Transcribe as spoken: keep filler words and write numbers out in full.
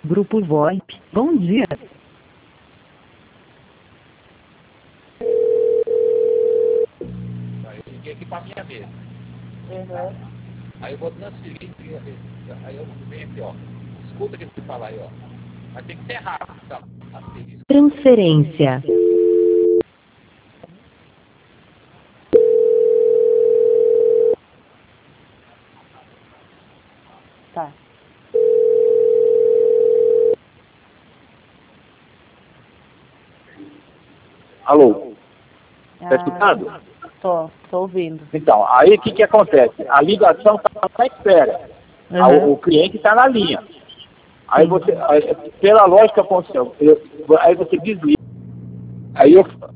Grupo VoIP. Bom dia. Aí eu liguei aqui pra minha mesa. Uhum. Aí eu vou transferir. Aí eu venho aqui, ó. Escuta o que ele fala aí, ó. Mas tem que ser rápido, tá? Asterisco. Transferência. Tá. Alô? Tá Ah, escutando? tô, tô ouvindo. Então, aí o que, que acontece? A ligação está na espera. A- Uhum. O cliente está na linha. Aí você, aí, pela lógica, aconteceu. Eu- aí você desliga. Aí eu,